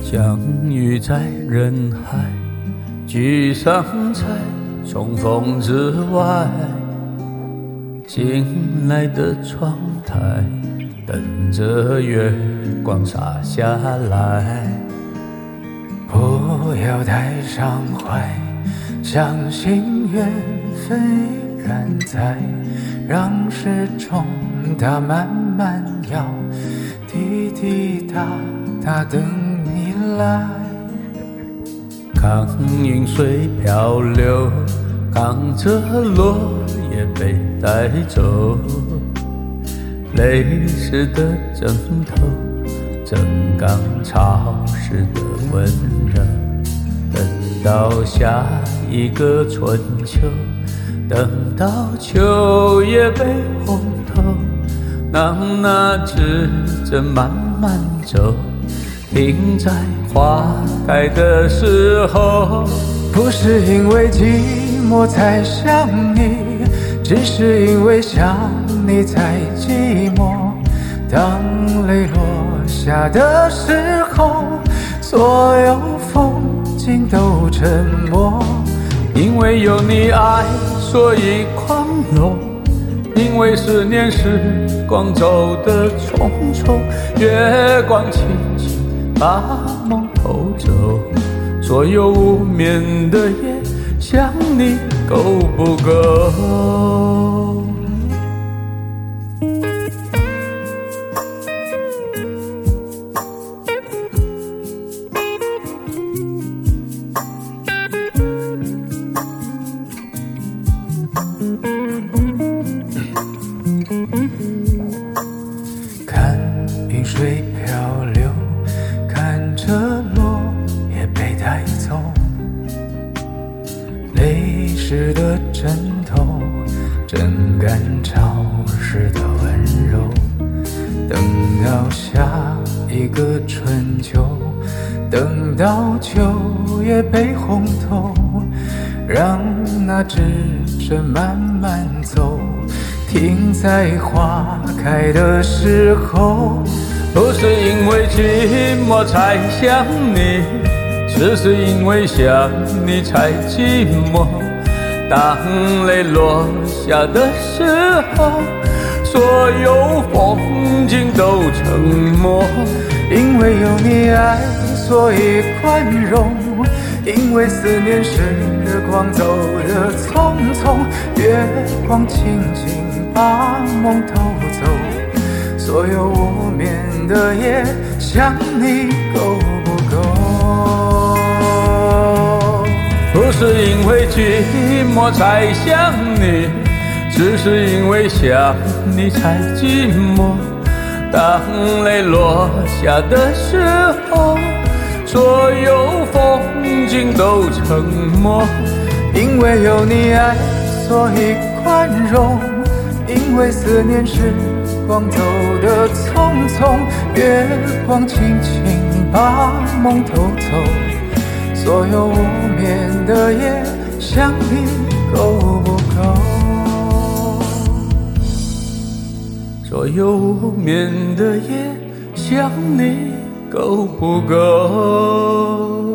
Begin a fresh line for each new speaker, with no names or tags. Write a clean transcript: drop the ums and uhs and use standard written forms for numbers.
相遇在人海，聚散在重逢之外。醒来的窗台，等着月光洒下来。
不要太伤怀，相信缘分依然在，让时钟它慢慢摇，滴滴答答等你来。
看云水漂流，扛着落叶被带走，泪湿的枕头，正刚潮湿的温热。等到下一个春秋，等到秋叶被红透，让那指针慢慢走，停在花开的时候。
不是因为寂寞才想你，只是因为想你才寂寞。当泪落下的时候，所有风景都沉默。
因为有你爱，所以宽容。因为思念时光走得匆匆，月光轻轻把梦偷走。所有无眠的夜，想你够不够？
看云水漂流，看着落叶被带走，泪湿的枕头，正感潮湿的温柔。等到下一个春秋，等到秋叶被红透，让那指针慢慢走，停在花开的时候。
不是因为寂寞才想你，只是因为想你才寂寞。当泪落下的时候，所有风景都沉默。
因为有你爱，所以宽容。因为思念时光走得匆匆，月光轻轻把梦偷走。所有无眠的夜，想你够不够？
不是因为寂寞才想你，只是因为想你才寂寞。当泪落下的时候，所有风景都沉默。
因为有你爱，所以宽容。因为思念时光走得匆匆，月光轻轻把梦偷走。所有无眠的夜，想你够不够？
所有无眠的夜，想你够不够？